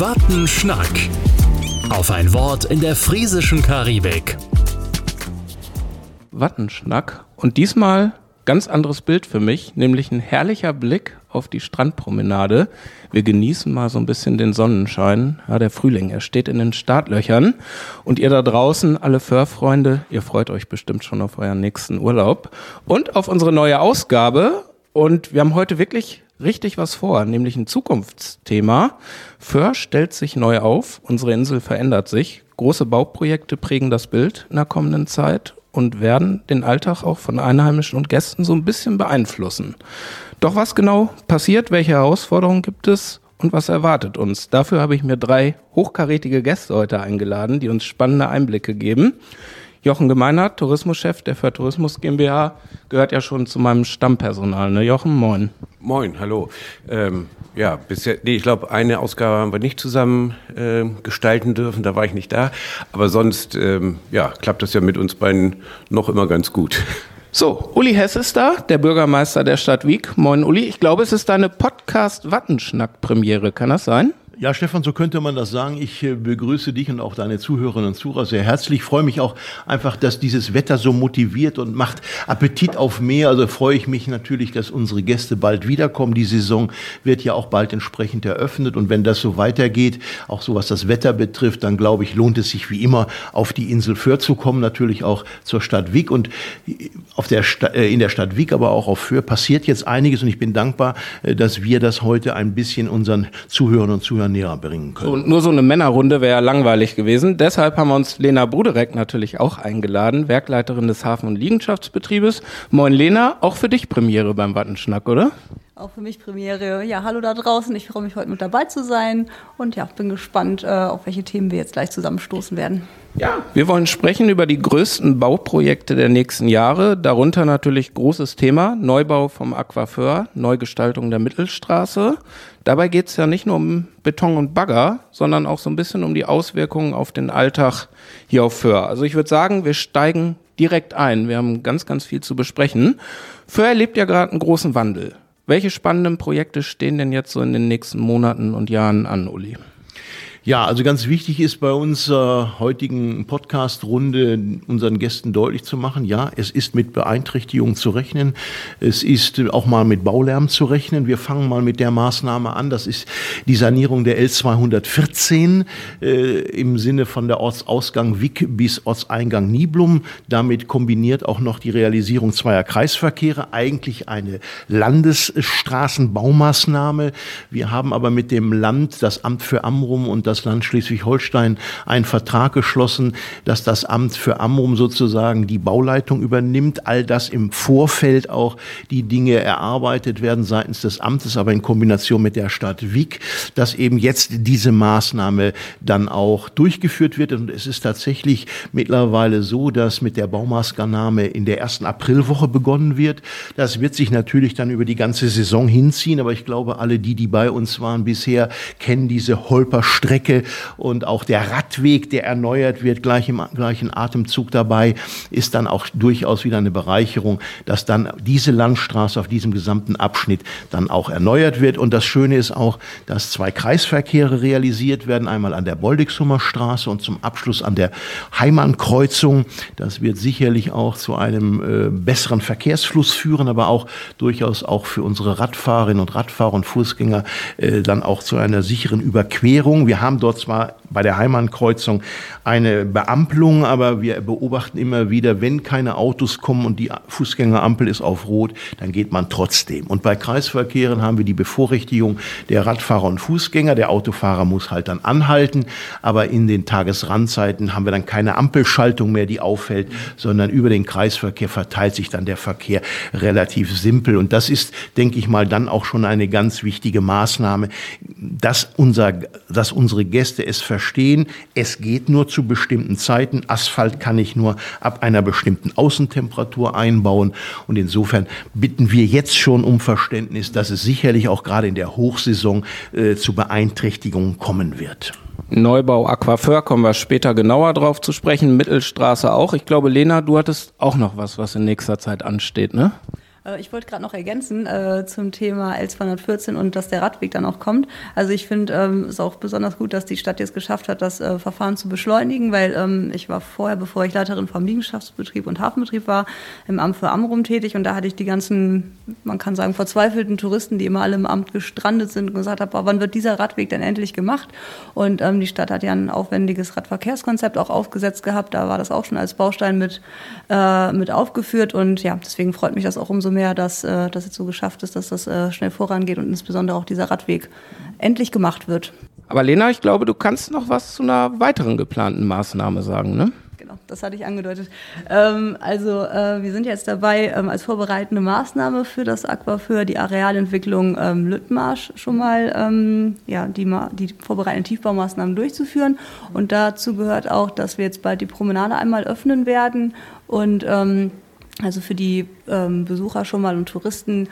Wattenschnack. Auf ein Wort in der friesischen Karibik. Wattenschnack. Und diesmal ganz anderes Bild für mich, nämlich ein herrlicher Blick auf die Strandpromenade. Wir genießen mal so ein bisschen den Sonnenschein. Ja, der Frühling, er steht in den Startlöchern. Und ihr da draußen, alle Föhrfreunde, ihr freut euch bestimmt schon auf euren nächsten Urlaub und auf unsere neue Ausgabe. Und wir haben heute wirklich richtig was vor, nämlich ein Zukunftsthema. Föhr stellt sich neu auf, unsere Insel verändert sich. Große Bauprojekte prägen das Bild in der kommenden Zeit und werden den Alltag auch von Einheimischen und Gästen so ein bisschen beeinflussen. Doch was genau passiert, welche Herausforderungen gibt es und was erwartet uns? Dafür habe ich mir 3 hochkarätige Gäste heute eingeladen, die uns spannende Einblicke geben. Jochen Gemeinert, Tourismuschef der Föhr Tourismus GmbH, gehört ja schon zu meinem Stammpersonal, ne Jochen? Moin. Moin, hallo. Ich glaube, eine Ausgabe haben wir nicht zusammen gestalten dürfen, da war ich nicht da. Aber sonst, klappt das ja mit uns beiden noch immer ganz gut. So, Uli Hess ist da, der Bürgermeister der Stadt Wiek. Moin Uli, ich glaube, es ist deine Podcast-Wattenschnack-Premiere, kann das sein? Ja, Stefan, so könnte man das sagen. Ich begrüße dich und auch deine Zuhörerinnen und Zuhörer sehr herzlich. Ich freue mich auch einfach, dass dieses Wetter so motiviert und macht Appetit auf mehr. Also freue ich mich natürlich, dass unsere Gäste bald wiederkommen. Die Saison wird ja auch bald entsprechend eröffnet. Und wenn das so weitergeht, auch so was das Wetter betrifft, dann glaube ich, lohnt es sich wie immer, auf die Insel Föhr zu kommen. Natürlich auch zur Stadt Wiek. Und in der Stadt Wiek, aber auch auf Föhr passiert jetzt einiges. Und ich bin dankbar, dass wir das heute ein bisschen unseren Zuhörern und Zuhörern näher bringen können. Und nur so eine Männerrunde wäre ja langweilig gewesen. Deshalb haben wir uns Lena Bruderek natürlich auch eingeladen, Werkleiterin des Hafen- und Liegenschaftsbetriebes. Moin Lena, auch für dich Premiere beim Wattenschnack, oder? Auch für mich Premiere. Ja, hallo da draußen. Ich freue mich, heute mit dabei zu sein und ja, bin gespannt, auf welche Themen wir jetzt gleich zusammenstoßen werden. Ja, wir wollen sprechen über die größten Bauprojekte der nächsten Jahre, darunter natürlich großes Thema, Neubau vom Aqua Föhr, Neugestaltung der Mittelstraße. Dabei geht es ja nicht nur um Beton und Bagger, sondern auch so ein bisschen um die Auswirkungen auf den Alltag hier auf Föhr. Also ich würde sagen, wir steigen direkt ein. Wir haben ganz, ganz viel zu besprechen. Föhr erlebt ja gerade einen großen Wandel. Welche spannenden Projekte stehen denn jetzt so in den nächsten Monaten und Jahren an, Uli? Ja, also ganz wichtig ist bei unserer heutigen Podcast-Runde unseren Gästen deutlich zu machen, ja, es ist mit Beeinträchtigungen zu rechnen, es ist auch mal mit Baulärm zu rechnen. Wir fangen mal mit der Maßnahme an, das ist die Sanierung der L214 im Sinne von der Ortsausgang Wiek bis Ortseingang Niblum. Damit kombiniert auch noch die Realisierung zweier Kreisverkehre, eigentlich eine Landesstraßenbaumaßnahme. Wir haben aber mit dem Land, das Amt für Amrum und das Land Schleswig-Holstein einen Vertrag geschlossen, dass das Amt für Amrum sozusagen die Bauleitung übernimmt. All das im Vorfeld auch die Dinge erarbeitet werden seitens des Amtes, aber in Kombination mit der Stadt Wiek, dass eben jetzt diese Maßnahme dann auch durchgeführt wird. Und es ist tatsächlich mittlerweile so, dass mit der Baumaßnahme in der ersten Aprilwoche begonnen wird. Das wird sich natürlich dann über die ganze Saison hinziehen, aber ich glaube, alle die bei uns waren bisher, kennen diese Holperstrecke und auch der Radweg, der erneuert wird, gleich im gleichen Atemzug dabei, ist dann auch durchaus wieder eine Bereicherung, dass dann diese Landstraße auf diesem gesamten Abschnitt dann auch erneuert wird. Und das Schöne ist auch, dass 2 Kreisverkehre realisiert werden, einmal an der Boldixhumer Straße und zum Abschluss an der Heimann-Kreuzung. Das wird sicherlich auch zu einem besseren Verkehrsfluss führen, aber auch durchaus auch für unsere Radfahrerinnen und Radfahrer und Fußgänger dann auch zu einer sicheren Überquerung. Wir haben dort zwar bei der Heimann-Kreuzung eine Beampelung, aber wir beobachten immer wieder, wenn keine Autos kommen und die Fußgängerampel ist auf Rot, dann geht man trotzdem. Und bei Kreisverkehren haben wir die Bevorrechtigung der Radfahrer und Fußgänger. Der Autofahrer muss halt dann anhalten, aber in den Tagesrandzeiten haben wir dann keine Ampelschaltung mehr, die auffällt, sondern über den Kreisverkehr verteilt sich dann der Verkehr relativ simpel. Und das ist, denke ich mal, dann auch schon eine ganz wichtige Maßnahme, dass unsere Gäste es verstehen, es geht nur zu bestimmten Zeiten. Asphalt kann ich nur ab einer bestimmten Außentemperatur einbauen. Und insofern bitten wir jetzt schon um Verständnis, dass es sicherlich auch gerade in der Hochsaison zu Beeinträchtigungen kommen wird. Neubau Aqua Föhr, kommen wir später genauer drauf zu sprechen. Mittelstraße auch. Ich glaube, Lena, du hattest auch noch was in nächster Zeit ansteht, ne? Ich wollte gerade noch ergänzen zum Thema L214 und dass der Radweg dann auch kommt. Also ich finde es auch besonders gut, dass die Stadt jetzt geschafft hat, das Verfahren zu beschleunigen, weil ich war vorher, bevor ich Leiterin vom Liegenschaftsbetrieb und Hafenbetrieb war, im Amt für Amrum tätig und da hatte ich die ganzen, man kann sagen, verzweifelten Touristen, die immer alle im Amt gestrandet sind und gesagt haben, wann wird dieser Radweg denn endlich gemacht? Und die Stadt hat ja ein aufwendiges Radverkehrskonzept auch aufgesetzt gehabt, da war das auch schon als Baustein mit aufgeführt und ja, deswegen freut mich das auch umso mehr, dass das jetzt so geschafft ist, dass das schnell vorangeht und insbesondere auch dieser Radweg endlich gemacht wird. Aber Lena, ich glaube, du kannst noch was zu einer weiteren geplanten Maßnahme sagen, ne? Genau, das hatte ich angedeutet. Wir sind jetzt dabei, als vorbereitende Maßnahme für das Aquaför die Arealentwicklung Lüttmarsch schon mal die vorbereitenden Tiefbaumaßnahmen durchzuführen. Und dazu gehört auch, dass wir jetzt bald die Promenade einmal öffnen werden und also für die Besucher schon mal und Touristen,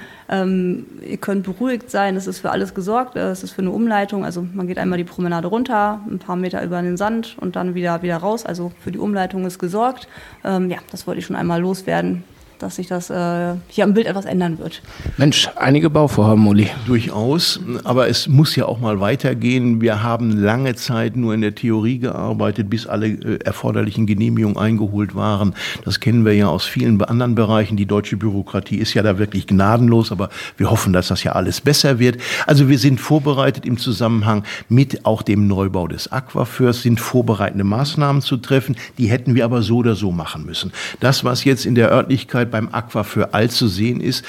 ihr könnt beruhigt sein, es ist für alles gesorgt, es ist für eine Umleitung, also man geht einmal die Promenade runter, ein paar Meter über den Sand und dann wieder raus, also für die Umleitung ist gesorgt. Das wollte ich schon einmal loswerden, dass sich das hier am Bild etwas ändern wird. Mensch, einige Bauvorhaben, Uli. Durchaus, aber es muss ja auch mal weitergehen. Wir haben lange Zeit nur in der Theorie gearbeitet, bis alle erforderlichen Genehmigungen eingeholt waren. Das kennen wir ja aus vielen anderen Bereichen. Die deutsche Bürokratie ist ja da wirklich gnadenlos, aber wir hoffen, dass das ja alles besser wird. Also wir sind vorbereitet im Zusammenhang mit auch dem Neubau des Aquaförs, sind vorbereitende Maßnahmen zu treffen. Die hätten wir aber so oder so machen müssen. Das, was jetzt in der Örtlichkeit beim Aquaför All zu sehen ist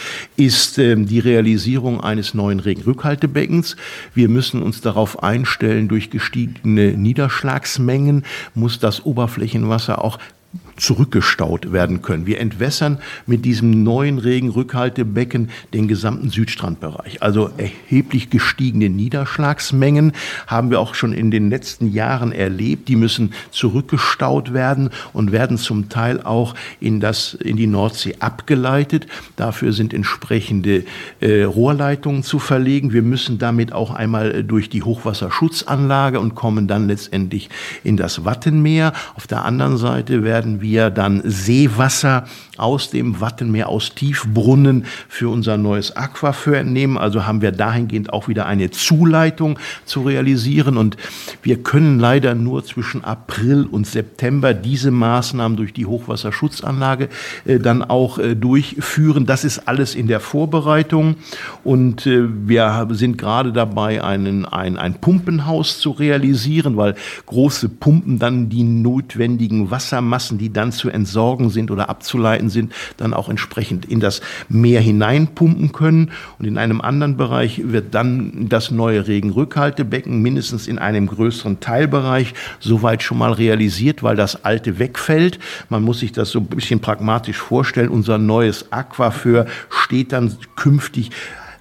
die Realisierung eines neuen Regenrückhaltebeckens. Wir müssen uns darauf einstellen, durch gestiegene Niederschlagsmengen muss das Oberflächenwasser auch zurückgestaut werden können. Wir entwässern mit diesem neuen Regenrückhaltebecken den gesamten Südstrandbereich. Also erheblich gestiegene Niederschlagsmengen haben wir auch schon in den letzten Jahren erlebt. Die müssen zurückgestaut werden und werden zum Teil auch in die Nordsee abgeleitet. Dafür sind entsprechende Rohrleitungen zu verlegen. Wir müssen damit auch einmal durch die Hochwasserschutzanlage und kommen dann letztendlich in das Wattenmeer. Auf der anderen Seite werden wir dann Seewasser aus dem Wattenmeer, aus Tiefbrunnen für unser neues Aquaför entnehmen. Also haben wir dahingehend auch wieder eine Zuleitung zu realisieren. Und wir können leider nur zwischen April und September diese Maßnahmen durch die Hochwasserschutzanlage dann auch durchführen. Das ist alles in der Vorbereitung. Und wir sind gerade dabei, ein Pumpenhaus zu realisieren, weil große Pumpen dann die notwendigen Wassermassen, die dann zu entsorgen sind oder abzuleiten sind, dann auch entsprechend in das Meer hineinpumpen können. Und in einem anderen Bereich wird dann das neue Regenrückhaltebecken mindestens in einem größeren Teilbereich soweit schon mal realisiert, weil das alte wegfällt. Man muss sich das so ein bisschen pragmatisch vorstellen. Unser neues Aquaför steht dann künftig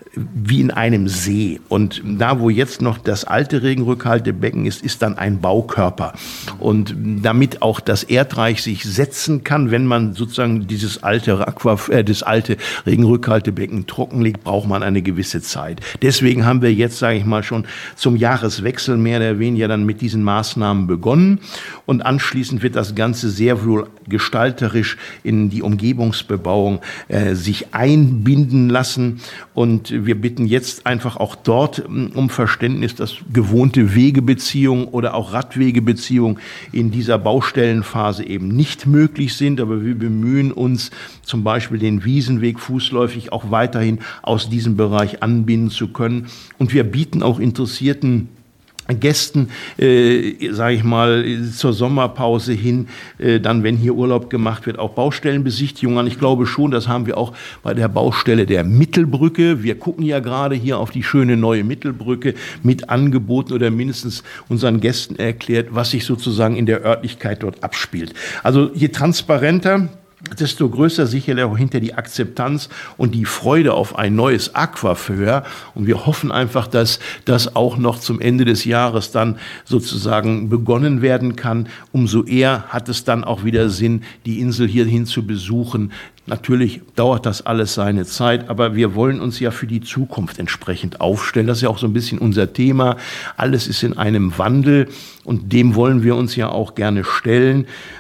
wie in einem See. Und da, wo jetzt noch das alte Regenrückhaltebecken ist, ist dann ein Baukörper. Und damit auch das Erdreich sich setzen kann, wenn man sozusagen das alte Regenrückhaltebecken trockenlegt, braucht man eine gewisse Zeit. Deswegen haben wir jetzt, sage ich mal, schon zum Jahreswechsel mehr oder weniger dann mit diesen Maßnahmen begonnen. Und anschließend wird das Ganze sehr wohl gestalterisch in die Umgebungsbebauung sich einbinden lassen. Und wir bitten jetzt einfach auch dort um Verständnis, dass gewohnte Wegebeziehungen oder auch Radwegebeziehungen in dieser Baustellenphase eben nicht möglich sind. Aber wir bemühen uns, zum Beispiel den Wiesenweg fußläufig auch weiterhin aus diesem Bereich anbinden zu können. Und wir bieten auch interessierten Gästen, sage ich mal, zur Sommerpause hin, dann, wenn hier Urlaub gemacht wird, auch Baustellenbesichtigungen an. Ich glaube schon, das haben wir auch bei der Baustelle der Mittelbrücke. Wir gucken ja gerade hier auf die schöne neue Mittelbrücke mit angeboten oder mindestens unseren Gästen erklärt, was sich sozusagen in der Örtlichkeit dort abspielt. Also je transparenter, desto größer sicherlich auch hinter die Akzeptanz und die Freude auf ein neues Aquaför. Und wir hoffen einfach, dass das auch noch zum Ende des Jahres dann sozusagen begonnen werden kann. Umso eher hat es dann auch wieder Sinn, die Insel hierhin zu besuchen. Natürlich dauert das alles seine Zeit, aber wir wollen uns ja für die Zukunft entsprechend aufstellen. Das ist ja auch so ein bisschen unser Thema. Alles ist in einem Wandel und dem wollen wir uns ja auch gerne stellen.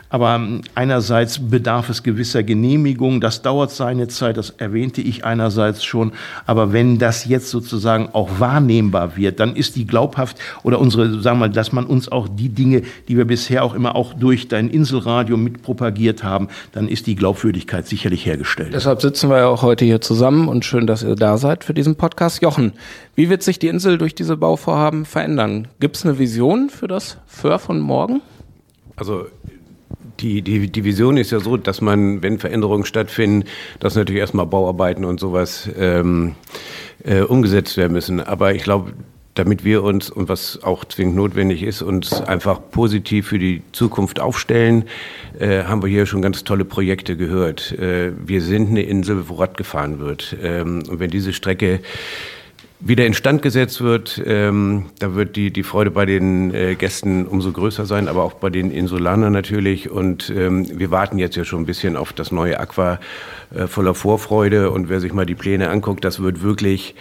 Aber einerseits bedarf es gewisser Genehmigung, das dauert seine Zeit, das erwähnte ich einerseits schon, aber wenn das jetzt sozusagen auch wahrnehmbar wird, dann ist die glaubhaft oder unsere, sagen wir mal, dass man uns auch die Dinge, die wir bisher auch immer auch durch dein Inselradio mit propagiert haben, dann ist die Glaubwürdigkeit sicherlich hergestellt. Deshalb sitzen wir ja auch heute hier zusammen und schön, dass ihr da seid für diesen Podcast. Jochen, wie wird sich die Insel durch diese Bauvorhaben verändern? Gibt es eine Vision für das Föhr von morgen? Also die Vision ist ja so, dass man, wenn Veränderungen stattfinden, dass natürlich erstmal Bauarbeiten und sowas umgesetzt werden müssen. Aber ich glaube, damit wir uns, und was auch zwingend notwendig ist, uns einfach positiv für die Zukunft aufstellen, haben wir hier schon ganz tolle Projekte gehört. Wir sind eine Insel, wo Rad gefahren wird. Und wenn diese Strecke wieder instand gesetzt wird, da wird die Freude bei den Gästen umso größer sein, aber auch bei den Insulanern natürlich. Und wir warten jetzt ja schon ein bisschen auf das neue Aqua voller Vorfreude. Und wer sich mal die Pläne anguckt, das wird wirklich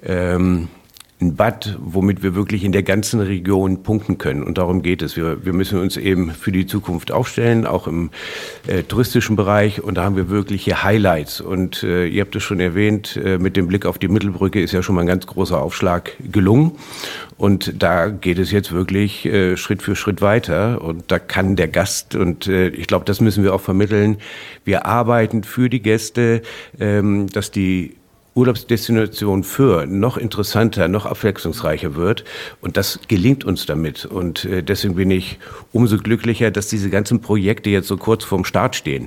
ein Bad, womit wir wirklich in der ganzen Region punkten können. Und darum geht es. Wir müssen uns eben für die Zukunft aufstellen, auch im touristischen Bereich. Und da haben wir wirkliche Highlights. Und ihr habt es schon erwähnt, mit dem Blick auf die Mittelbrücke ist ja schon mal ein ganz großer Aufschlag gelungen. Und da geht es jetzt wirklich Schritt für Schritt weiter. Und da kann der Gast, und ich glaube, das müssen wir auch vermitteln, wir arbeiten für die Gäste, dass die Urlaubsdestination Föhr noch interessanter, noch abwechslungsreicher wird. Und das gelingt uns damit. Und deswegen bin ich umso glücklicher, dass diese ganzen Projekte jetzt so kurz vorm Start stehen.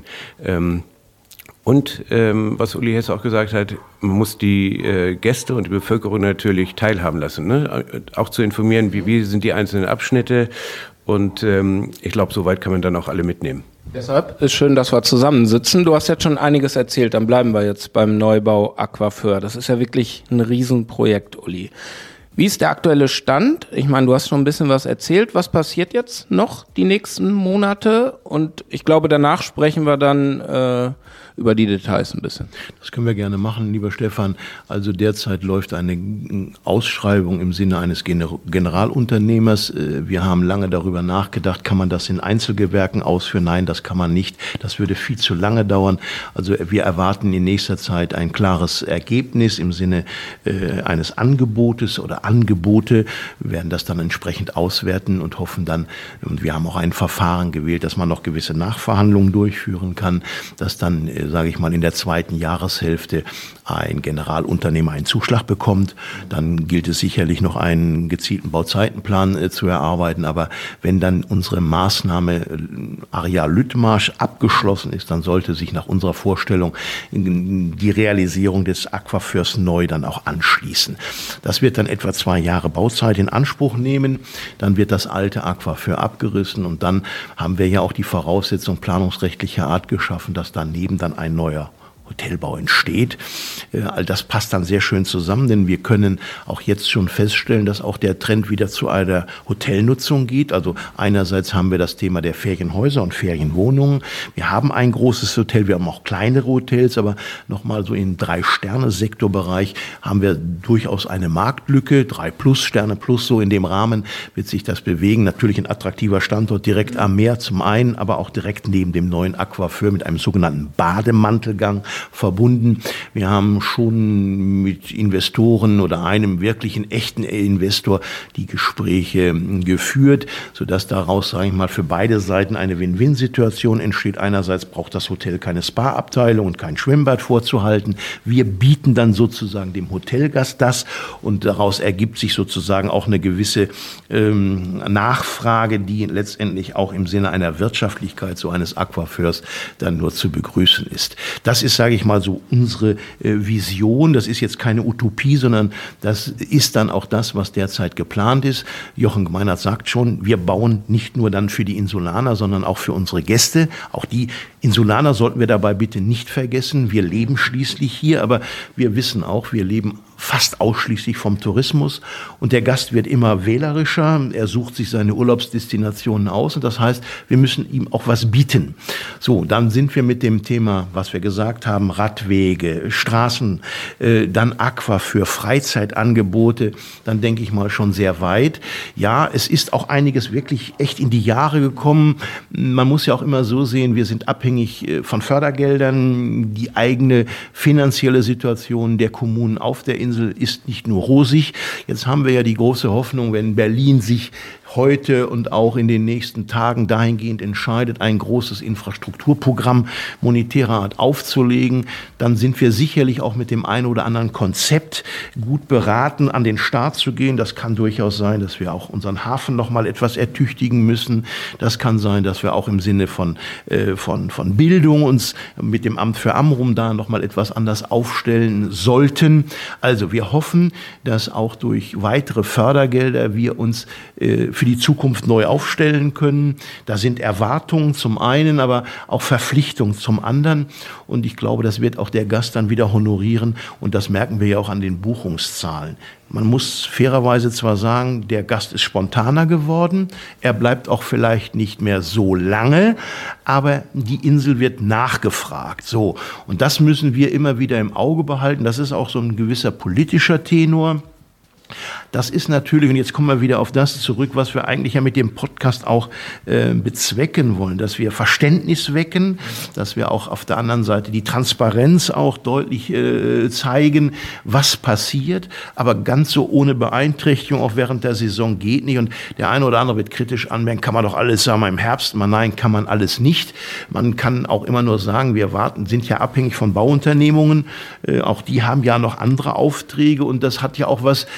Und was Uli Hesse auch gesagt hat, man muss die Gäste und die Bevölkerung natürlich teilhaben lassen. Ne? Auch zu informieren, wie sind die einzelnen Abschnitte. Und ich glaube, soweit kann man dann auch alle mitnehmen. Deshalb ist schön, dass wir zusammensitzen. Du hast jetzt schon einiges erzählt, dann bleiben wir jetzt beim Neubau Aqua Föhr. Das ist ja wirklich ein Riesenprojekt, Uli. Wie ist der aktuelle Stand? Ich meine, du hast schon ein bisschen was erzählt. Was passiert jetzt noch die nächsten Monate? Und ich glaube, danach sprechen wir dann über die Details ein bisschen. Das können wir gerne machen, lieber Stefan. Also derzeit läuft eine Ausschreibung im Sinne eines Generalunternehmers. Wir haben lange darüber nachgedacht, kann man das in Einzelgewerken ausführen? Nein, das kann man nicht. Das würde viel zu lange dauern. Also wir erwarten in nächster Zeit ein klares Ergebnis im Sinne eines Angebotes oder Angebote. Wir werden das dann entsprechend auswerten und hoffen dann, und wir haben auch ein Verfahren gewählt, dass man noch gewisse Nachverhandlungen durchführen kann, dass dann sage ich mal, in der zweiten Jahreshälfte ein Generalunternehmer einen Zuschlag bekommt. Dann gilt es sicherlich noch einen gezielten Bauzeitenplan zu erarbeiten. Aber wenn dann unsere Maßnahme Areal Lüttmarsch abgeschlossen ist, dann sollte sich nach unserer Vorstellung die Realisierung des Aquaföhrs neu dann auch anschließen. Das wird dann etwa 2 Jahre Bauzeit in Anspruch nehmen. Dann wird das alte Aquaföhr abgerissen und dann haben wir ja auch die Voraussetzung planungsrechtlicher Art geschaffen, dass daneben dann ein neuer Hotelbau entsteht. All das passt dann sehr schön zusammen, denn wir können auch jetzt schon feststellen, dass auch der Trend wieder zu einer Hotelnutzung geht. Also einerseits haben wir das Thema der Ferienhäuser und Ferienwohnungen. Wir haben ein großes Hotel, wir haben auch kleinere Hotels, aber nochmal so im 3-Sterne-Sektorbereich haben wir durchaus eine Marktlücke. 3+ Sterne plus, so in dem Rahmen wird sich das bewegen. Natürlich ein attraktiver Standort direkt am Meer zum einen, aber auch direkt neben dem neuen Aquaföhr mit einem sogenannten Bademantelgang verbunden. Wir haben schon mit Investoren oder einem wirklichen echten Investor die Gespräche geführt, sodass daraus, sage ich mal, für beide Seiten eine Win-Win-Situation entsteht. Einerseits braucht das Hotel keine Spa-Abteilung und kein Schwimmbad vorzuhalten. Wir bieten dann sozusagen dem Hotelgast das und daraus ergibt sich sozusagen auch eine gewisse Nachfrage, die letztendlich auch im Sinne einer Wirtschaftlichkeit so eines Aquaföhrs dann nur zu begrüßen ist. Das ist, sage ich mal, so unsere Vision. Das ist jetzt keine Utopie, sondern das ist dann auch das, was derzeit geplant ist. Jochen Gemeinert sagt schon, wir bauen nicht nur dann für die Insulaner, sondern auch für unsere Gäste. Auch die Insulaner sollten wir dabei bitte nicht vergessen. Wir leben schließlich hier, aber wir wissen auch, wir leben fast ausschließlich vom Tourismus und der Gast wird immer wählerischer, er sucht sich seine Urlaubsdestinationen aus und das heißt, wir müssen ihm auch was bieten. So, dann sind wir mit dem Thema, was wir gesagt haben, Radwege, Straßen, dann Aqua für Freizeitangebote, dann denke ich mal schon sehr weit. Ja, es ist auch einiges wirklich echt in die Jahre gekommen. Man muss ja auch immer so sehen, wir sind abhängig von Fördergeldern, die eigene finanzielle Situation der Kommunen auf der Insel ist nicht nur rosig. Jetzt haben wir ja die große Hoffnung, wenn Berlin sich heute und auch in den nächsten Tagen dahingehend entscheidet, ein großes Infrastrukturprogramm monetärer Art aufzulegen, dann sind wir sicherlich auch mit dem einen oder anderen Konzept gut beraten, an den Start zu gehen. Das kann durchaus sein, dass wir auch unseren Hafen noch mal etwas ertüchtigen müssen. Das kann sein, dass wir auch im Sinne von Bildung uns mit dem Amt für Amrum da noch mal etwas anders aufstellen sollten. Also wir hoffen, dass auch durch weitere Fördergelder wir uns für die Zukunft neu aufstellen können. Da sind Erwartungen zum einen, aber auch Verpflichtungen zum anderen. Und ich glaube, das wird auch der Gast dann wieder honorieren. Und das merken wir ja auch an den Buchungszahlen. Man muss fairerweise zwar sagen, der Gast ist spontaner geworden. Er bleibt auch vielleicht nicht mehr so lange, aber die Insel wird nachgefragt. So. Und das müssen wir immer wieder im Auge behalten. Das ist auch so ein gewisser politischer Tenor. Das ist natürlich, und jetzt kommen wir wieder auf das zurück, was wir eigentlich ja mit dem Podcast auch bezwecken wollen, dass wir Verständnis wecken, dass wir auch auf der anderen Seite die Transparenz auch deutlich zeigen, was passiert, aber ganz so ohne Beeinträchtigung auch während der Saison geht nicht. Und der eine oder andere wird kritisch anmerken, kann man doch alles sagen im Herbst, nein, kann man alles nicht. Man kann auch immer nur sagen, wir sind ja abhängig von Bauunternehmungen, auch die haben ja noch andere Aufträge und das hat ja auch was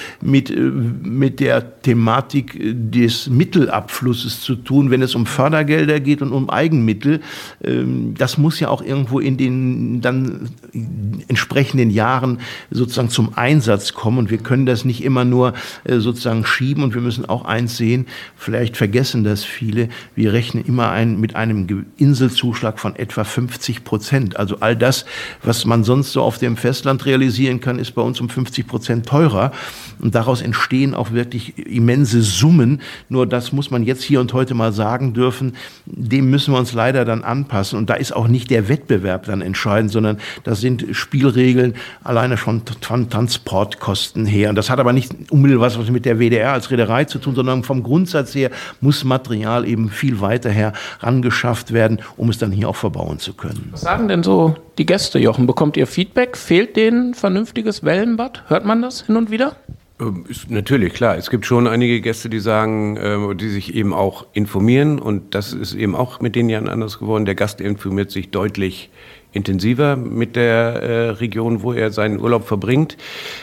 mit der Thematik des Mittelabflusses zu tun, wenn es um Fördergelder geht und um Eigenmittel. Das muss ja auch irgendwo in den dann entsprechenden Jahren sozusagen zum Einsatz kommen und wir können das nicht immer nur sozusagen schieben und wir müssen auch eins sehen, vielleicht vergessen das viele, wir rechnen immer mit einem Inselzuschlag von etwa 50%. Also all das, was man sonst so auf dem Festland realisieren kann, ist bei uns um 50% teurer und daraus entstehen auch wirklich immense Summen. Nur das muss man jetzt hier und heute mal sagen dürfen. Dem müssen wir uns leider dann anpassen. Und da ist auch nicht der Wettbewerb dann entscheidend, sondern das sind Spielregeln alleine von Transportkosten her. Und das hat aber nicht unmittelbar was mit der WDR als Reederei zu tun, sondern vom Grundsatz her muss Material eben viel weiter herangeschafft werden, um es dann hier auch verbauen zu können. Was sagen denn so die Gäste, Jochen? Bekommt ihr Feedback? Fehlt denen vernünftiges Wellenbad? Hört man das hin und wieder? Ist natürlich, klar. Es gibt schon einige Gäste, die sagen, die sich eben auch informieren und das ist eben auch mit den Jahren anders geworden. Der Gast informiert sich deutlich intensiver mit der Region, wo er seinen Urlaub verbringt.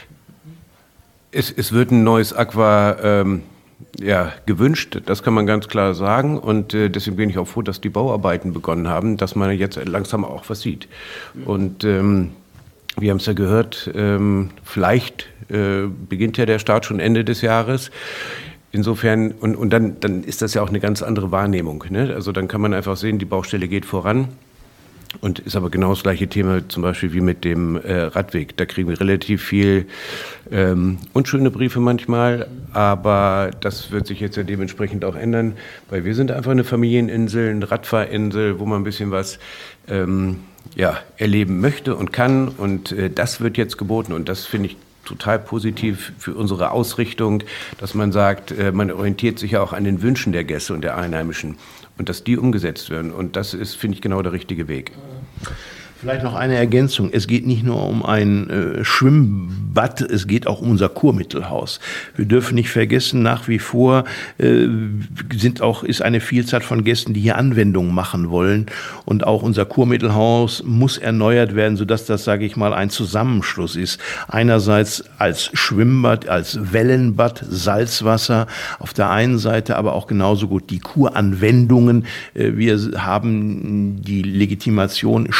Es wird ein neues Aqua gewünscht, das kann man ganz klar sagen und deswegen bin ich auch froh, dass die Bauarbeiten begonnen haben, dass man jetzt langsam auch was sieht. Und wir haben es ja gehört, vielleicht beginnt ja der Start schon Ende des Jahres. Insofern, und dann ist das ja auch eine ganz andere Wahrnehmung. Ne? Also dann kann man einfach sehen, die Baustelle geht voran. Und ist aber genau das gleiche Thema zum Beispiel wie mit dem Radweg. Da kriegen wir relativ viel unschöne Briefe manchmal, aber das wird sich jetzt ja dementsprechend auch ändern, weil wir sind einfach eine Familieninsel, eine Radfahrinsel, wo man ein bisschen was erleben möchte und kann und das wird jetzt geboten und das finde ich total positiv für unsere Ausrichtung, dass man sagt, man orientiert sich ja auch an den Wünschen der Gäste und der Einheimischen und dass die umgesetzt werden. Und das ist, finde ich, genau der richtige Weg. Vielleicht noch eine Ergänzung. Es geht nicht nur um ein Schwimmbad, es geht auch um unser Kurmittelhaus. Wir dürfen nicht vergessen, nach wie vor ist eine Vielzahl von Gästen, die hier Anwendungen machen wollen. Und auch unser Kurmittelhaus muss erneuert werden, sodass das, sage ich mal, ein Zusammenschluss ist. Einerseits als Schwimmbad, als Wellenbad, Salzwasser, auf der einen Seite aber auch genauso gut die Kuranwendungen. Wir haben die Legitimation Schlick aus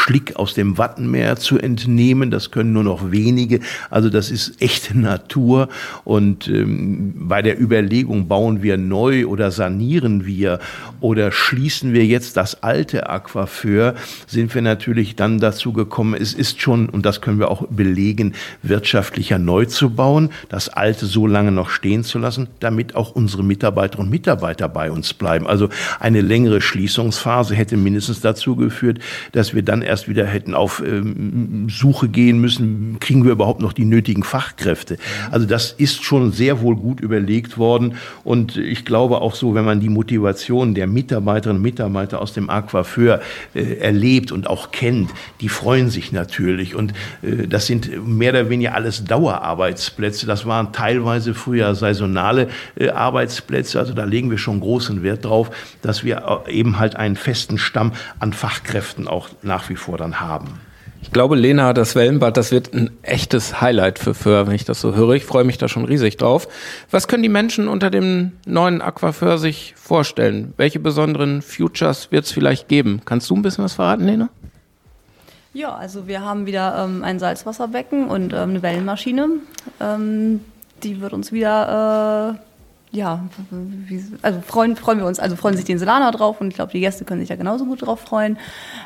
aus dem Wattenmeer zu entnehmen. Das können nur noch wenige. Also das ist echte Natur. Und bei der Überlegung, bauen wir neu oder sanieren wir oder schließen wir jetzt das alte Aquafeur, sind wir natürlich dann dazu gekommen, es ist schon, und das können wir auch belegen, wirtschaftlicher neu zu bauen, das alte so lange noch stehen zu lassen, damit auch unsere Mitarbeiterinnen und Mitarbeiter bei uns bleiben. Also eine längere Schließungsphase hätte mindestens dazu geführt, dass wir dann erst wieder hätten auf Suche gehen müssen, kriegen wir überhaupt noch die nötigen Fachkräfte. Also das ist schon sehr wohl gut überlegt worden und ich glaube auch so, wenn man die Motivation der Mitarbeiterinnen und Mitarbeiter aus dem Aquafeur erlebt und auch kennt, die freuen sich natürlich und das sind mehr oder weniger alles Dauerarbeitsplätze. Das waren teilweise früher saisonale Arbeitsplätze, also da legen wir schon großen Wert drauf, dass wir eben halt einen festen Stamm an Fachkräften auch nach wie vor dann haben. Ich glaube, Lena, das Wellenbad, das wird ein echtes Highlight für Föhr, wenn ich das so höre. Ich freue mich da schon riesig drauf. Was können die Menschen unter dem neuen Aquafeur sich vorstellen? Welche besonderen Futures wird es vielleicht geben? Kannst du ein bisschen was verraten, Lena? Ja, also wir haben wieder ein Salzwasserbecken und eine Wellenmaschine. Die wird uns wieder, freuen wir uns, also freuen sich die Insulaner drauf und ich glaube, die Gäste können sich da genauso gut drauf freuen.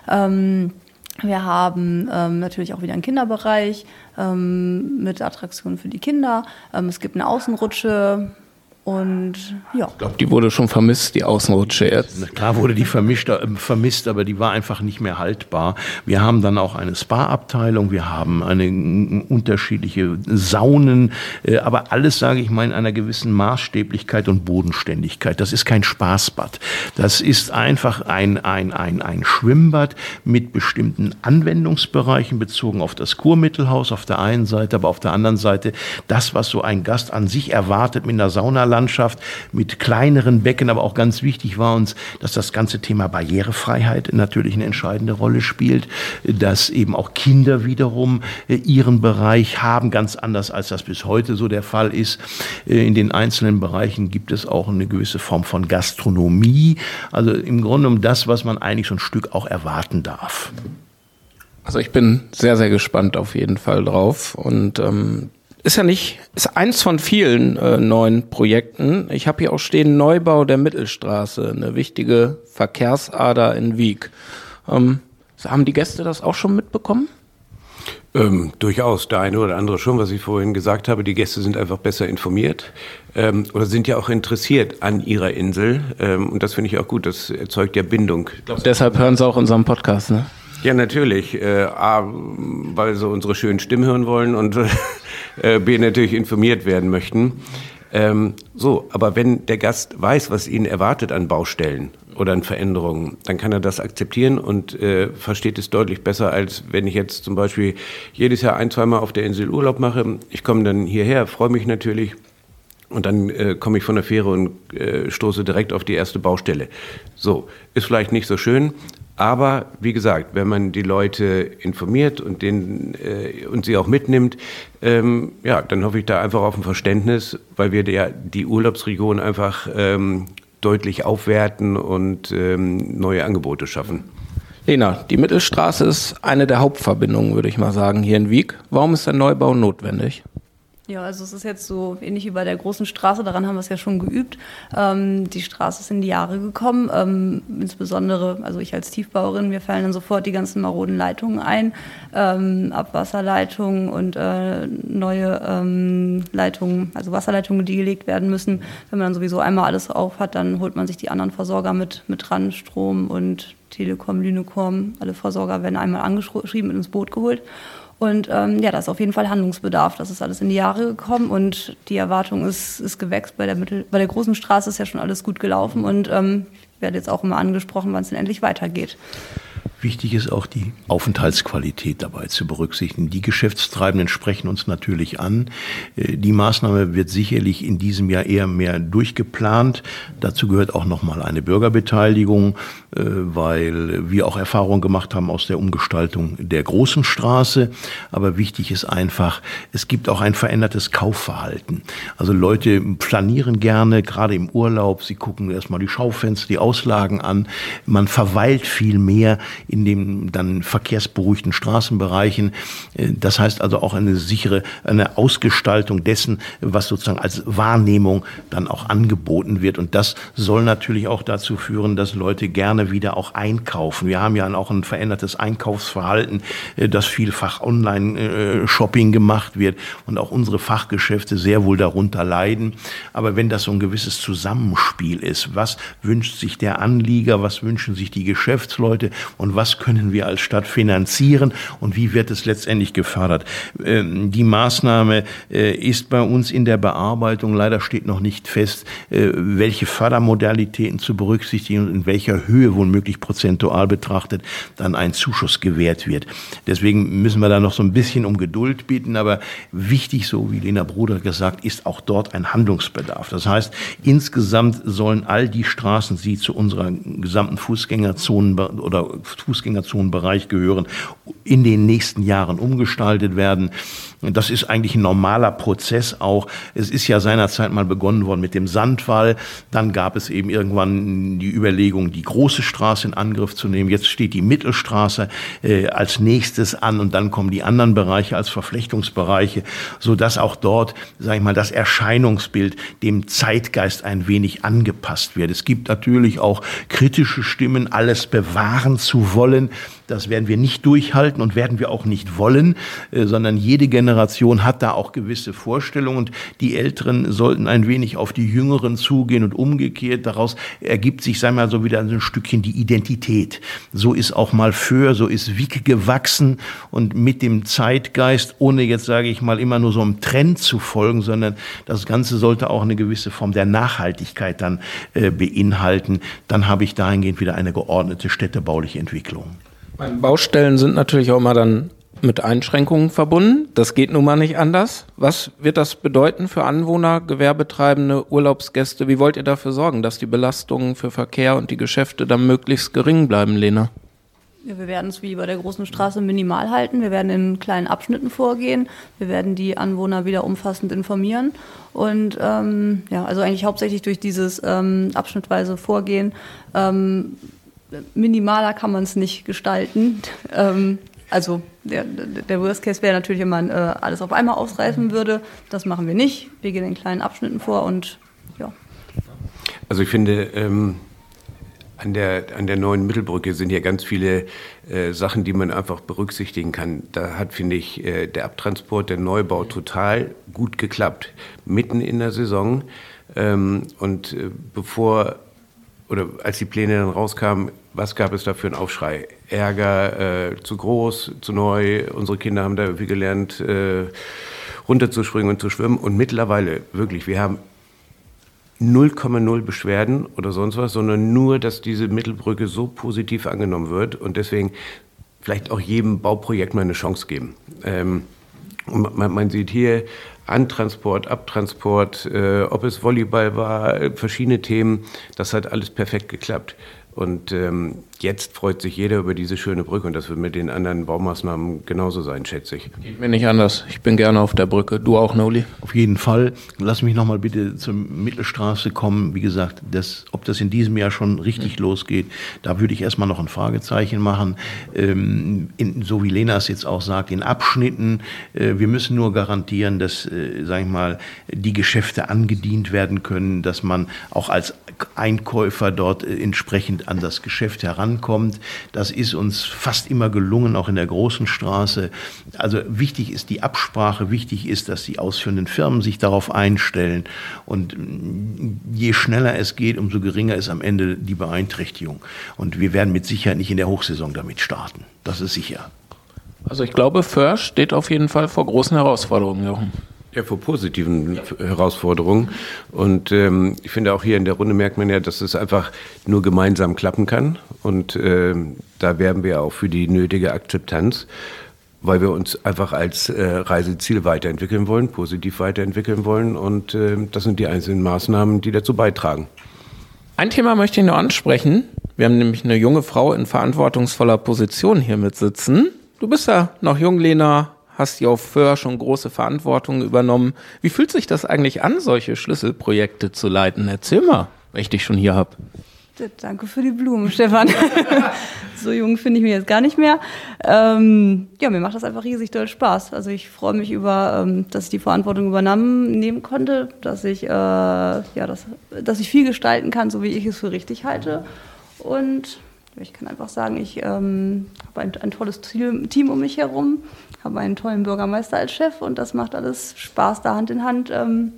Wir haben natürlich auch wieder einen Kinderbereich mit Attraktionen für die Kinder. Es gibt eine Außenrutsche. Und ja. Ich glaube, die wurde schon vermisst, die Außenrutsche jetzt. Klar wurde die vermisst, aber die war einfach nicht mehr haltbar. Wir haben dann auch eine Spa-Abteilung, wir haben eine unterschiedliche Saunen, aber alles, sage ich mal, in einer gewissen Maßstäblichkeit und Bodenständigkeit. Das ist kein Spaßbad. Das ist einfach ein Schwimmbad mit bestimmten Anwendungsbereichen bezogen auf das Kurmittelhaus auf der einen Seite, aber auf der anderen Seite das, was so ein Gast an sich erwartet mit einer Saunalandschaft, mit kleineren Becken, aber auch ganz wichtig war uns, dass das ganze Thema Barrierefreiheit natürlich eine entscheidende Rolle spielt, dass eben auch Kinder wiederum ihren Bereich haben, ganz anders als das bis heute so der Fall ist. In den einzelnen Bereichen gibt es auch eine gewisse Form von Gastronomie, also im Grunde um das, was man eigentlich so ein Stück auch erwarten darf. Also ich bin sehr, sehr gespannt auf jeden Fall drauf und ist eins von vielen neuen Projekten. Ich habe hier auch stehen Neubau der Mittelstraße, eine wichtige Verkehrsader in Wiek. Haben die Gäste das auch schon mitbekommen? Durchaus, der eine oder andere schon, was ich vorhin gesagt habe. Die Gäste sind einfach besser informiert oder sind ja auch interessiert an ihrer Insel. Und das finde ich auch gut, das erzeugt ja Bindung. Deshalb hören sie auch unseren Podcast, ne? Ja, natürlich. A, weil sie unsere schönen Stimmen hören wollen und B, natürlich informiert werden möchten. Aber wenn der Gast weiß, was ihn erwartet an Baustellen oder an Veränderungen, dann kann er das akzeptieren und versteht es deutlich besser, als wenn ich jetzt zum Beispiel jedes Jahr 1-2 Mal auf der Insel Urlaub mache. Ich komme dann hierher, freue mich natürlich. Und dann komme ich von der Fähre und stoße direkt auf die erste Baustelle. So, ist vielleicht nicht so schön, aber wie gesagt, wenn man die Leute informiert und sie auch mitnimmt, dann hoffe ich da einfach auf ein Verständnis, weil wir die Urlaubsregion einfach deutlich aufwerten und neue Angebote schaffen. Lena, die Mittelstraße ist eine der Hauptverbindungen, würde ich mal sagen, hier in Wiek. Warum ist der Neubau notwendig? Ja, also es ist jetzt so ähnlich wie bei der großen Straße, daran haben wir es ja schon geübt. Die Straße ist in die Jahre gekommen, insbesondere, also ich als Tiefbauerin, mir fallen dann sofort die ganzen maroden Leitungen ein, Abwasserleitungen und neue Leitungen, also Wasserleitungen, die gelegt werden müssen. Wenn man dann sowieso einmal alles auf hat, dann holt man sich die anderen Versorger mit ran, Strom und Telekom, Lynocom, alle Versorger werden einmal angeschrieben und ins Boot geholt. Und da ist auf jeden Fall Handlungsbedarf. Das ist alles in die Jahre gekommen und die Erwartung ist gewächst. Bei der großen Straße ist ja schon alles gut gelaufen und ich werde jetzt auch immer angesprochen, wann es denn endlich weitergeht. Wichtig ist auch die Aufenthaltsqualität dabei zu berücksichtigen. Die Geschäftstreibenden sprechen uns natürlich an. Die Maßnahme wird sicherlich in diesem Jahr eher mehr durchgeplant. Dazu gehört auch nochmal eine Bürgerbeteiligung, weil wir auch Erfahrungen gemacht haben aus der Umgestaltung der großen Straße. Aber wichtig ist einfach, es gibt auch ein verändertes Kaufverhalten. Also Leute planieren gerne, gerade im Urlaub. Sie gucken erstmal die Schaufenster, die Auslagen an. Man verweilt viel mehr in den dann verkehrsberuhigten Straßenbereichen. Das heißt also auch eine Ausgestaltung dessen, was sozusagen als Wahrnehmung dann auch angeboten wird. Und das soll natürlich auch dazu führen, dass Leute gerne wieder auch einkaufen. Wir haben ja auch ein verändertes Einkaufsverhalten, das vielfach Online-Shopping gemacht wird und auch unsere Fachgeschäfte sehr wohl darunter leiden. Aber wenn das so ein gewisses Zusammenspiel ist, was wünscht sich der Anlieger, was wünschen sich die Geschäftsleute und was können wir als Stadt finanzieren und wie wird es letztendlich gefördert? Die Maßnahme ist bei uns in der Bearbeitung. Leider steht noch nicht fest, welche Fördermodalitäten zu berücksichtigen und in welcher Höhe womöglich prozentual betrachtet dann ein Zuschuss gewährt wird. Deswegen müssen wir da noch so ein bisschen um Geduld bitten, aber wichtig, so wie Lena Bruder gesagt, ist auch dort ein Handlungsbedarf. Das heißt, insgesamt sollen all die Straßen, die zu unserer gesamten Fußgängerzonenbereich gehören, in den nächsten Jahren umgestaltet werden. Das ist eigentlich ein normaler Prozess auch. Es ist ja seinerzeit mal begonnen worden mit dem Sandwall. Dann gab es eben irgendwann die Überlegung, die große Straße in Angriff zu nehmen. Jetzt steht die Mittelstraße als nächstes an und dann kommen die anderen Bereiche als Verflechtungsbereiche, sodass auch dort, sage ich mal, das Erscheinungsbild dem Zeitgeist ein wenig angepasst wird. Es gibt natürlich auch kritische Stimmen, alles bewahren zu wollen. Das werden wir nicht durchhalten und werden wir auch nicht wollen, sondern jede Generation hat da auch gewisse Vorstellungen und die Älteren sollten ein wenig auf die Jüngeren zugehen und umgekehrt. Daraus ergibt sich, sagen wir mal, so wieder ein Stückchen die Identität. So ist auch mal Föhr, so ist Wick gewachsen und mit dem Zeitgeist, ohne jetzt, sage ich mal, immer nur so einem Trend zu folgen, sondern das Ganze sollte auch eine gewisse Form der Nachhaltigkeit dann beinhalten. Dann habe ich dahingehend wieder eine geordnete städtebauliche Entwicklung. Baustellen sind natürlich auch immer dann mit Einschränkungen verbunden. Das geht nun mal nicht anders. Was wird das bedeuten für Anwohner, Gewerbetreibende, Urlaubsgäste? Wie wollt ihr dafür sorgen, dass die Belastungen für Verkehr und die Geschäfte dann möglichst gering bleiben, Lena? Ja, wir werden es wie bei der großen Straße minimal halten. Wir werden in kleinen Abschnitten vorgehen. Wir werden die Anwohner wieder umfassend informieren. Und also eigentlich hauptsächlich durch dieses abschnittweise Vorgehen. Minimaler kann man es nicht gestalten. Also der Worst Case wäre natürlich, wenn man alles auf einmal ausreißen würde. Das machen wir nicht. Wir gehen in kleinen Abschnitten vor und ja. Also ich finde, an der neuen Mittelbrücke sind ja ganz viele Sachen, die man einfach berücksichtigen kann. Da hat, finde ich, der Abtransport, der Neubau total gut geklappt. Mitten in der Saison als die Pläne dann rauskamen, was gab es da für einen Aufschrei? Ärger, zu groß, zu neu. Unsere Kinder haben da irgendwie gelernt, runterzuspringen und zu schwimmen. Und mittlerweile, wirklich, wir haben 0,0 Beschwerden oder sonst was, sondern nur, dass diese Mittelbrücke so positiv angenommen wird und deswegen vielleicht auch jedem Bauprojekt mal eine Chance geben. Und man sieht hier Antransport, Abtransport, ob es Volleyball war, verschiedene Themen, das hat alles perfekt geklappt. Und jetzt freut sich jeder über diese schöne Brücke und das wird mit den anderen Baumaßnahmen genauso sein, schätze ich. Geht mir nicht anders. Ich bin gerne auf der Brücke. Du auch, Noli? Auf jeden Fall. Lass mich nochmal bitte zur Mittelstraße kommen. Wie gesagt, ob das in diesem Jahr schon richtig losgeht, da würde ich erstmal noch ein Fragezeichen machen. So wie Lena es jetzt auch sagt, in Abschnitten. Wir müssen nur garantieren, dass, sag ich mal, die Geschäfte angedient werden können, dass man auch als Einkäufer dort entsprechend an das Geschäft herankommt. Das ist uns fast immer gelungen, auch in der großen Straße. Also wichtig ist die Absprache, wichtig ist, dass die ausführenden Firmen sich darauf einstellen. Und je schneller es geht, umso geringer ist am Ende die Beeinträchtigung. Und wir werden mit Sicherheit nicht in der Hochsaison damit starten. Das ist sicher. Also ich glaube, Föhr steht auf jeden Fall vor großen Herausforderungen, Jochen. Ja, vor positiven Herausforderungen. Und ich finde auch hier in der Runde merkt man ja, dass es einfach nur gemeinsam klappen kann. Und da werben wir auch für die nötige Akzeptanz, weil wir uns einfach als Reiseziel weiterentwickeln wollen, positiv weiterentwickeln wollen. Und das sind die einzelnen Maßnahmen, die dazu beitragen. Ein Thema möchte ich noch ansprechen. Wir haben nämlich eine junge Frau in verantwortungsvoller Position hier mit sitzen. Du bist ja noch jung, Lena. Hast hier auf Föhr schon große Verantwortung übernommen. Wie fühlt sich das eigentlich an, solche Schlüsselprojekte zu leiten? Erzähl mal, wenn ich dich schon hier habe. Danke für die Blumen, Stefan. So jung finde ich mich jetzt gar nicht mehr. Mir macht das einfach riesig doll Spaß. Also ich freue mich über, dass ich die Verantwortung nehmen konnte, dass ich viel gestalten kann, so wie ich es für richtig halte. Und ich kann einfach sagen, ich habe ein tolles Team um mich herum, habe einen tollen Bürgermeister als Chef und das macht alles Spaß, da Hand in Hand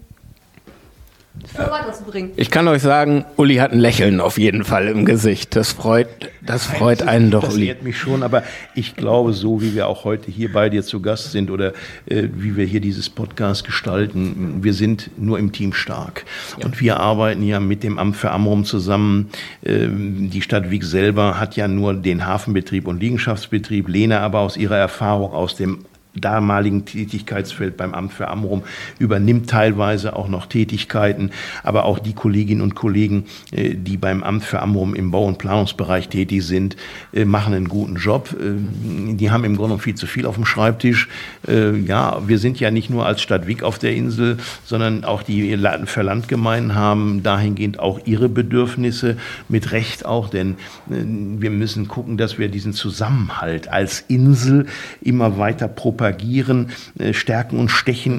für weiterzubringen. Ich kann euch sagen, Uli hat ein Lächeln auf jeden Fall im Gesicht. Das freut einen doch, das Uli. Das ehrt mich schon, aber ich glaube, so wie wir auch heute hier bei dir zu Gast sind oder wie wir hier dieses Podcast gestalten, wir sind nur im Team stark. Ja. Und wir arbeiten ja mit dem Amt für Amrum zusammen. Die Stadt Wiek selber hat ja nur den Hafenbetrieb und Liegenschaftsbetrieb. Lena aber aus ihrer Erfahrung aus dem damaligen Tätigkeitsfeld beim Amt für Amrum übernimmt teilweise auch noch Tätigkeiten, aber auch die Kolleginnen und Kollegen, die beim Amt für Amrum im Bau- und Planungsbereich tätig sind, machen einen guten Job. Die haben im Grunde genommen viel zu viel auf dem Schreibtisch. Wir sind ja nicht nur als Stadt Wiek auf der Insel, sondern auch die Verlandgemeinden haben dahingehend auch ihre Bedürfnisse, mit Recht auch, denn wir müssen gucken, dass wir diesen Zusammenhalt als Insel immer weiter propagieren, Stärken und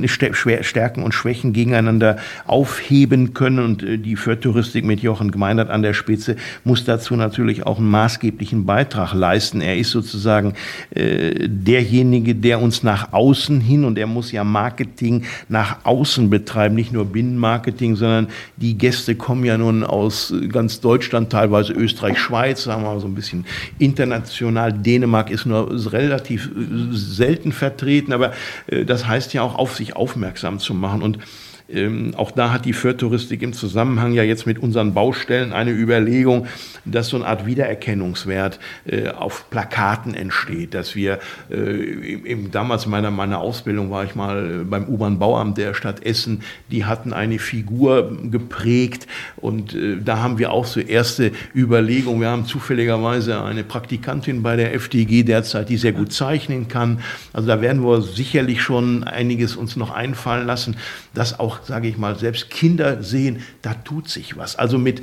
Schwächen gegeneinander aufheben können. Und die Föhrtouristik mit Jochen Gmeinert an der Spitze muss dazu natürlich auch einen maßgeblichen Beitrag leisten. Er ist sozusagen derjenige, der uns nach außen hin, und er muss ja Marketing nach außen betreiben, nicht nur Binnenmarketing, sondern die Gäste kommen ja nun aus ganz Deutschland, teilweise Österreich, Schweiz, sagen wir mal so ein bisschen international. Dänemark ist nur relativ selten vertreten, aber das heißt ja auch, auf sich aufmerksam zu machen. Und auch da hat die Föhrtouristik im Zusammenhang ja jetzt mit unseren Baustellen eine Überlegung, dass so eine Art Wiedererkennungswert auf Plakaten entsteht, dass wir damals in meiner Ausbildung war ich mal beim U-Bahn-Bauamt der Stadt Essen, die hatten eine Figur geprägt und da haben wir auch so erste Überlegungen. Wir haben zufälligerweise eine Praktikantin bei der FDG derzeit, die sehr gut zeichnen kann. Also da werden wir sicherlich schon einiges uns noch einfallen lassen, dass auch, sage ich mal, selbst Kinder sehen, da tut sich was. Also mit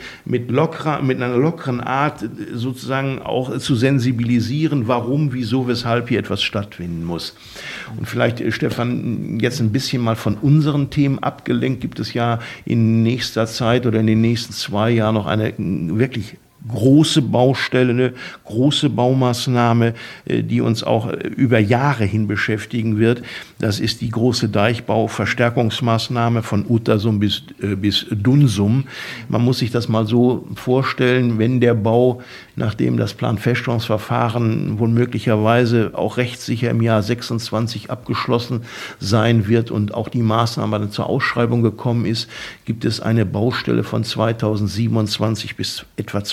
einer lockeren Art sozusagen auch zu sensibilisieren, warum, wieso, weshalb hier etwas stattfinden muss. Und vielleicht, Stefan, jetzt ein bisschen mal von unseren Themen abgelenkt, gibt es ja in nächster Zeit oder in den nächsten 2 Jahren noch eine wirklich große Baustelle, eine große Baumaßnahme, die uns auch über Jahre hin beschäftigen wird. Das ist die große Deichbau-Verstärkungsmaßnahme von Uttersum bis Dunsum. Man muss sich das mal so vorstellen, wenn der Bau, nachdem das Planfeststellungsverfahren wohl möglicherweise auch rechtssicher im Jahr 26 abgeschlossen sein wird und auch die Maßnahme dann zur Ausschreibung gekommen ist, gibt es eine Baustelle von 2027 bis etwa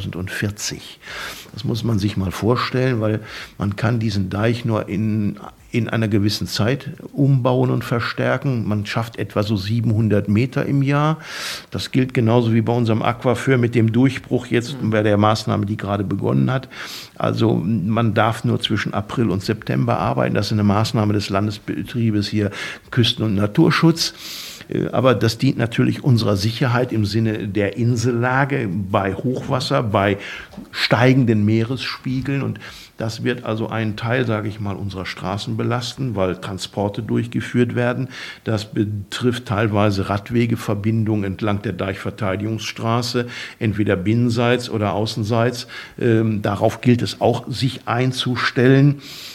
2040. Das muss man sich mal vorstellen, weil man kann diesen Deich nur in einer gewissen Zeit umbauen und verstärken. Man schafft etwa so 700 Meter im Jahr. Das gilt genauso wie bei unserem Aquafeur mit dem Durchbruch jetzt bei der Maßnahme, die gerade begonnen hat. Also man darf nur zwischen April und September arbeiten. Das ist eine Maßnahme des Landesbetriebes hier Küsten- und Naturschutz. Aber das dient natürlich unserer Sicherheit im Sinne der Insellage bei Hochwasser, bei steigenden Meeresspiegeln. Und das wird also einen Teil, sage ich mal, unserer Straßen belasten, weil Transporte durchgeführt werden. Das betrifft teilweise Radwegeverbindungen entlang der Deichverteidigungsstraße, entweder binnenseits oder außenseits. Darauf gilt es auch, sich einzustellen.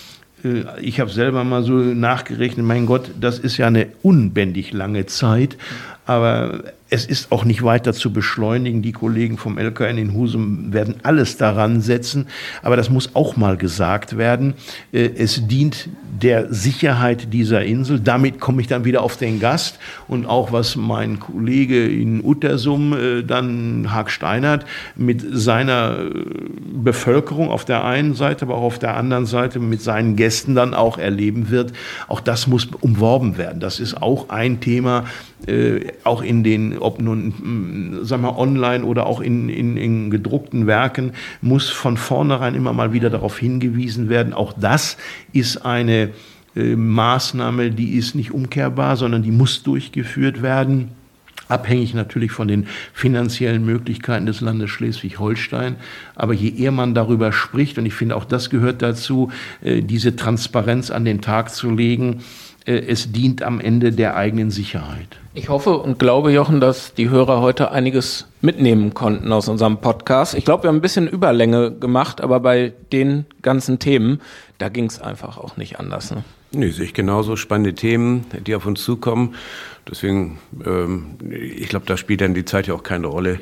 Ich habe selber mal so nachgerechnet, mein Gott, das ist ja eine unbändig lange Zeit, aber es ist auch nicht weiter zu beschleunigen. Die Kollegen vom LKN in Husum werden alles daran setzen, aber das muss auch mal gesagt werden. Es dient der Sicherheit dieser Insel. Damit komme ich dann wieder auf den Gast und auch was mein Kollege in Uttersum, dann Haag Steinert, mit seiner Bevölkerung auf der einen Seite, aber auch auf der anderen Seite mit seinen Gästen dann auch erleben wird. Auch das muss umworben werden. Das ist auch ein Thema, auch in den, ob nun, sagen wir, online oder auch in gedruckten Werken, muss von vornherein immer mal wieder darauf hingewiesen werden. Auch das ist eine Maßnahme, die ist nicht umkehrbar, sondern die muss durchgeführt werden. abhängig natürlich von den finanziellen Möglichkeiten des Landes Schleswig-Holstein. Aber je eher man darüber spricht, und ich finde auch das gehört dazu, diese Transparenz an den Tag zu legen, es dient am Ende der eigenen Sicherheit. Ich hoffe und glaube, Jochen, dass die Hörer heute einiges mitnehmen konnten aus unserem Podcast. Ich glaube, wir haben ein bisschen Überlänge gemacht, aber bei den ganzen Themen, da ging es einfach auch nicht anders. Ne? Nee, sehe ich genauso. Spannende Themen, die auf uns zukommen. Deswegen, ich glaube, da spielt dann die Zeit ja auch keine Rolle.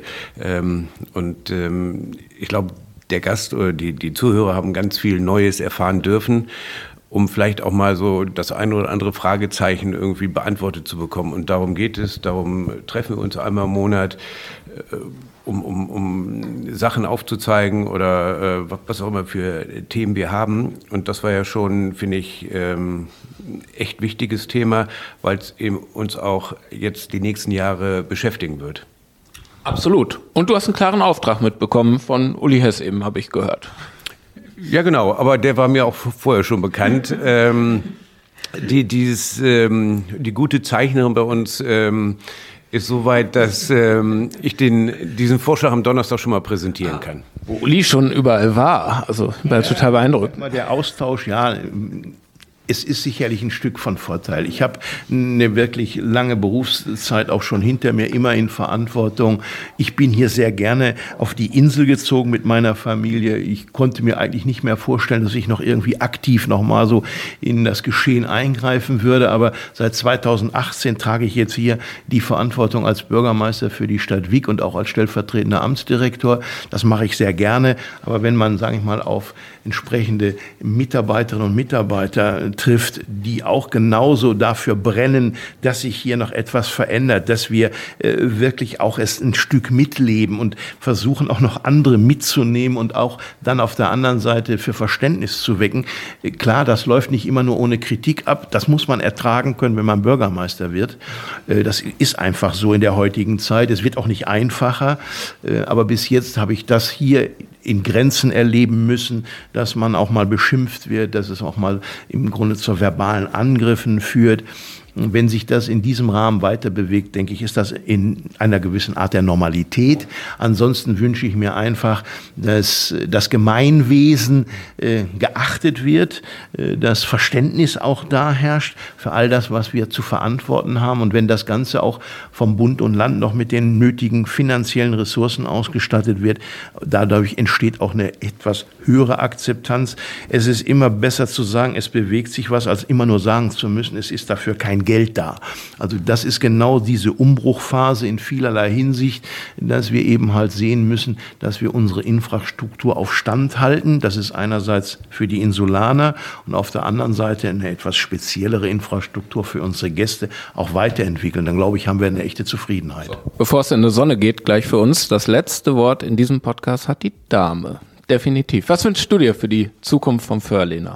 Ich glaube, der Gast oder die Zuhörer haben ganz viel Neues erfahren dürfen, um vielleicht auch mal so das eine oder andere Fragezeichen irgendwie beantwortet zu bekommen. Und darum geht es, darum treffen wir uns einmal im Monat, um Sachen aufzuzeigen oder was auch immer für Themen wir haben. Und das war ja schon, finde ich, echt wichtiges Thema, weil es eben uns auch jetzt die nächsten Jahre beschäftigen wird. Absolut. Und du hast einen klaren Auftrag mitbekommen von Uli Hess eben, habe ich gehört. Ja, genau, aber der war mir auch vorher schon bekannt. Die gute Zeichnerin bei uns ist soweit, dass ich diesen Vorschlag am Donnerstag schon mal präsentieren kann. Wo Uli schon überall war, also war total beeindruckend. Der Austausch, ja, es ist sicherlich ein Stück von Vorteil. Ich habe eine wirklich lange Berufszeit auch schon hinter mir, immer in Verantwortung. Ich bin hier sehr gerne auf die Insel gezogen mit meiner Familie. Ich konnte mir eigentlich nicht mehr vorstellen, dass ich noch irgendwie aktiv noch mal so in das Geschehen eingreifen würde. Aber seit 2018 trage ich jetzt hier die Verantwortung als Bürgermeister für die Stadt Wiek und auch als stellvertretender Amtsdirektor. Das mache ich sehr gerne. Aber wenn man, sage ich mal, auf entsprechende Mitarbeiterinnen und Mitarbeiter trifft, die auch genauso dafür brennen, dass sich hier noch etwas verändert, dass wir wirklich auch es ein Stück mitleben und versuchen auch noch andere mitzunehmen und auch dann auf der anderen Seite für Verständnis zu wecken. Klar, das läuft nicht immer nur ohne Kritik ab. Das muss man ertragen können, wenn man Bürgermeister wird. Das ist einfach so in der heutigen Zeit. Es wird auch nicht einfacher. Aber bis jetzt habe ich das hier in Grenzen erleben müssen, dass man auch mal beschimpft wird, dass es auch mal im Grunde zu verbalen Angriffen führt. Wenn sich das in diesem Rahmen weiter bewegt, denke ich, ist das in einer gewissen Art der Normalität. Ansonsten wünsche ich mir einfach, dass das Gemeinwesen geachtet wird, dass Verständnis auch da herrscht für all das, was wir zu verantworten haben. Und wenn das Ganze auch vom Bund und Land noch mit den nötigen finanziellen Ressourcen ausgestattet wird, dadurch entsteht auch eine etwas höhere Akzeptanz. Es ist immer besser zu sagen, es bewegt sich was, als immer nur sagen zu müssen, es ist dafür kein Geld da. Also das ist genau diese Umbruchphase in vielerlei Hinsicht, dass wir eben halt sehen müssen, dass wir unsere Infrastruktur auf Stand halten. Das ist einerseits für die Insulaner und auf der anderen Seite eine etwas speziellere Infrastruktur für unsere Gäste auch weiterentwickeln. Dann glaube ich, haben wir eine echte Zufriedenheit. So, bevor es in die Sonne geht, gleich für uns, das letzte Wort in diesem Podcast hat die Dame. Definitiv. Was wünschst du dir für die Zukunft vom Föhr, Lena?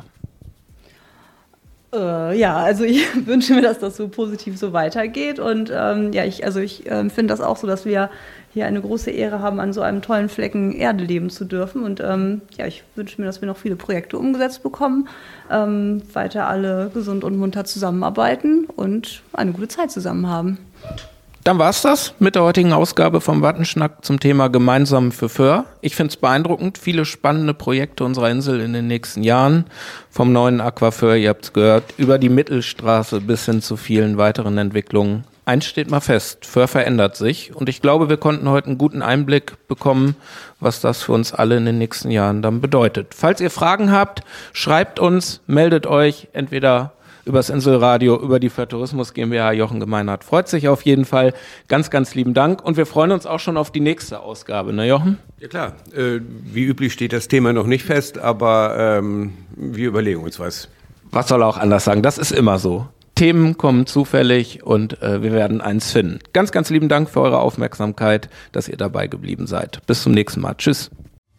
Ja, also ich wünsche mir, dass das so positiv so weitergeht und ich finde das auch so, dass wir hier eine große Ehre haben, an so einem tollen Flecken Erde leben zu dürfen und ich wünsche mir, dass wir noch viele Projekte umgesetzt bekommen, weiter alle gesund und munter zusammenarbeiten und eine gute Zeit zusammen haben. Dann war's das mit der heutigen Ausgabe vom Wattenschnack zum Thema Gemeinsam für Föhr. Ich finde es beeindruckend, viele spannende Projekte unserer Insel in den nächsten Jahren. Vom neuen Aquaföhr, ihr habt's gehört, über die Mittelstraße bis hin zu vielen weiteren Entwicklungen. Eins steht mal fest, Föhr verändert sich und ich glaube, wir konnten heute einen guten Einblick bekommen, was das für uns alle in den nächsten Jahren dann bedeutet. Falls ihr Fragen habt, schreibt uns, meldet euch entweder übers Inselradio, über die Föhr Tourismus GmbH. Jochen Gemeinhardt freut sich auf jeden Fall. Ganz, ganz lieben Dank. Und wir freuen uns auch schon auf die nächste Ausgabe, ne Jochen? Ja klar, wie üblich steht das Thema noch nicht fest, aber wir überlegen uns was. Was soll er auch anders sagen? Das ist immer so. Themen kommen zufällig und wir werden eins finden. Ganz, ganz lieben Dank für eure Aufmerksamkeit, dass ihr dabei geblieben seid. Bis zum nächsten Mal. Tschüss.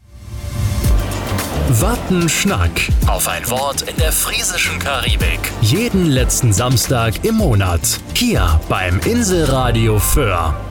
Wattenschnack. Auf ein Wort in der friesischen Karibik. Jeden letzten Samstag im Monat. Hier beim Inselradio Föhr.